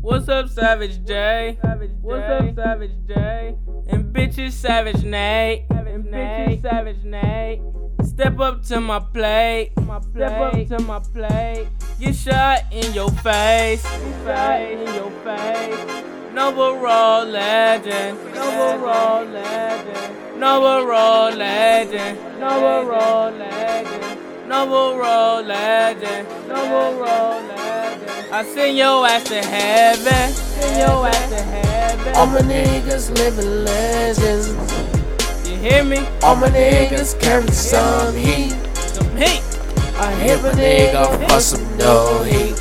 What's up, Savage J? What's up, Savage J? And bitches, Savage Nate. And bitches, Savage Nate. Step up to my plate. Step up to my plate. Get shot in your face. Shot in your face. Noble Raw legend. Noble Raw legend. Noble Raw legend. Noble Raw legend. Noble Raw legend. Noble Raw legend. I send your ass to heaven. Send your ass to heaven. All my niggas living legends. You hear me? All my niggas carry some heat. Some heat. I hit my nigga for some no heat.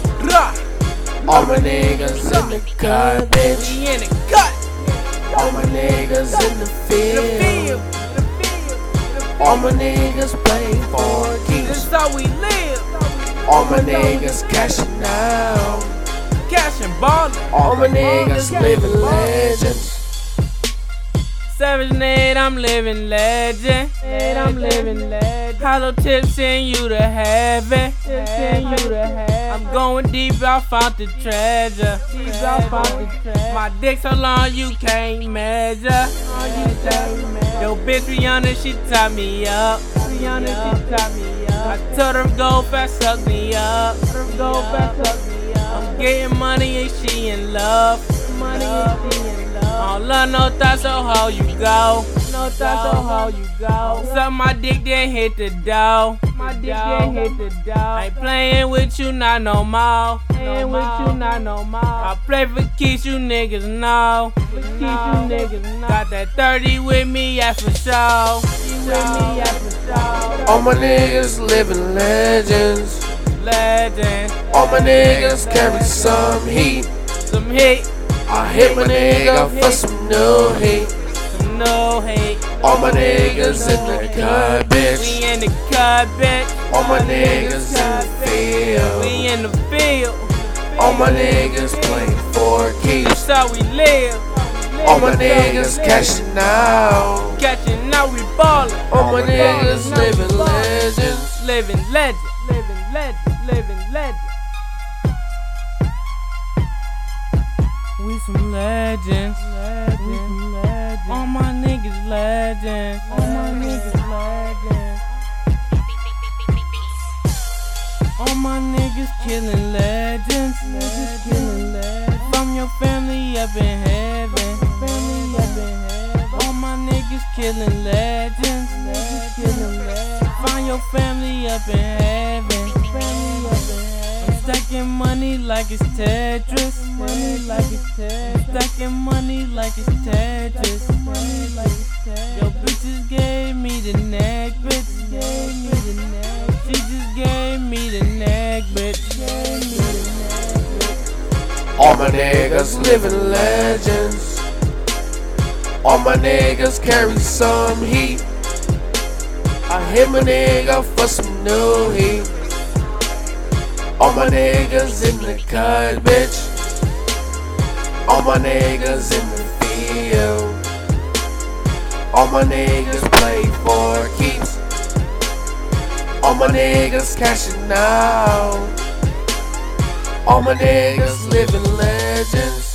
All my niggas in the cut, bitch. We in the cut. All my niggas in the field. All my niggas playing for keeps. This is how we live. All my niggas cashing out. Cash and ballin'. All my niggas living legends. Savage Nate, I'm living legend. Nate, I'm living legend. Hollow tips send you to heaven. Send you to heaven. I'm going deep, I found the treasure. Deep, I found the treasure. My dick so long you can't measure. Yo, bitch Rihanna, she tied me up. Rihanna, she tied me up. I told her go fast, suck me up. Go fast, suck me up. I'm getting money and she in love. Money and she in love. I don't love no thoughts, so how you go? No thoughts, so how you go? Suck my dick, then hit the dough. My dick, then hit the dough. I ain't playing with you, not no more. Playing with you, not no more. I play for keeps, you niggas know. For keeps, you niggas know. Got that 30 with me, yeah, for sure. With me, yeah, for sure. All my niggas living legends. Legend. All my niggas carry some heat. Some heat. I hit my nigga for some no hate. Some no hate. All my niggas in the cut, bitch. We in the cut, bitch. All my niggas in the field. We in the field. All my niggas playing for keeps. That's how we live. All my niggas cashing out. Catching out, we ballin'. All my niggas living legends. Living legend. Living legend. Living legend. We some legends. We some legends. All my niggas legends. All my niggas legends. All my niggas killing legends. Niggas killing legends. From your family up in heaven. Family up in heaven. All my niggas killing legends. Niggas killing legends. Find your family up in heaven. Family up in heaven. Stacking money like it's Tetris. Money like it's Tetris. Stacking money like it's Tetris. Money like it's Tetris. Yo, bitches gave me the neck, bitch. Gave me the neck. She just gave me the neck, bitch. Gave me the neck, bitch. All my niggas living legends. All my niggas carry some heat. I hit my nigga for some new heat. All my niggas in the cut, bitch. All my niggas in the field. All my niggas play for keeps. All my niggas cashing out. All my niggas living legends.